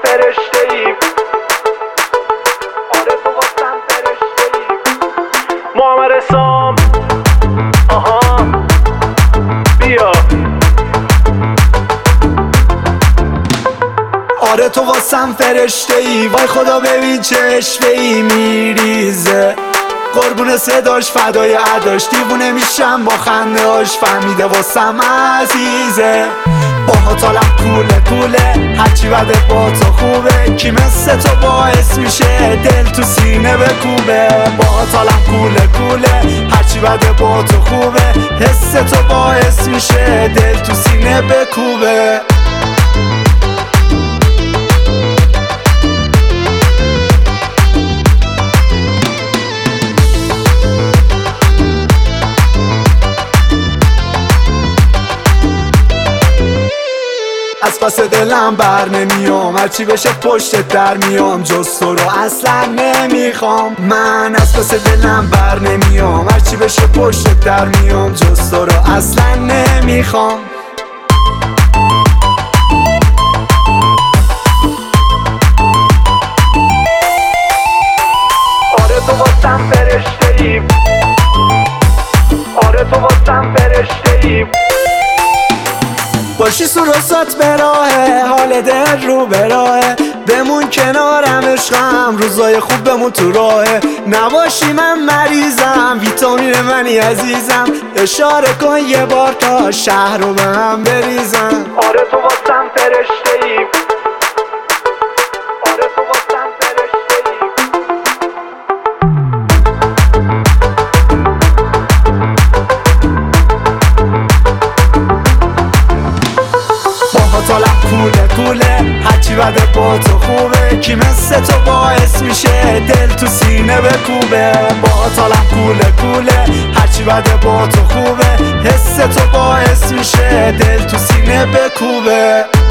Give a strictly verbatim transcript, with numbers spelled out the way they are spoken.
فرشته ای، آره تو واسم فرشته ای. محمد رسام آها بیا. آره تو واسم فرشته ای، وای خدا ببین چه اشوه ای میریزه، قربون صداش فدای عداش، دیوونه میشم با خنده هاش، فهمیده واسم عزیزه. باها تالم کوله کوله، هرچی بده با تو خوبه، کی مثل تو باعث میشه دل تو سینه بکوبه. باها تالم کوله کوله، هرچی بده با تو خوبه، حس تو باعث میشه دل تو سینه بکوبه. از پس دلم بر نمیام، هرچی بشه پشت در میام، جز تو رو اصلا نمیخوام. من از پس دلم بر نمیام، هرچی بشه پشت در میام، جز تو رو اصلا نمیخوام. آره تو واسم فرشته ای، آره تو واسم فرشته ای. باشی سروسات به راهه، حال دل رو به راهه، بمون کنارم عشقم، روزای خوب بمون تو راهه. نباشی من مریضم، ویتامین منی عزیزم، اشاره کن یه بار تا شهر رو به هم بریزم. آره تو واسم فرشته ای، آره تو واسم فرشته ای. تالم کوله کوله، هرچی بده با تو خوبه، کی مثل تو باعث میشه دل تو سینه بکوبه. با تالم کوله کوله، هرچی بده با تو خوبه، حس تو باعث میشه دل تو سینه بکوبه.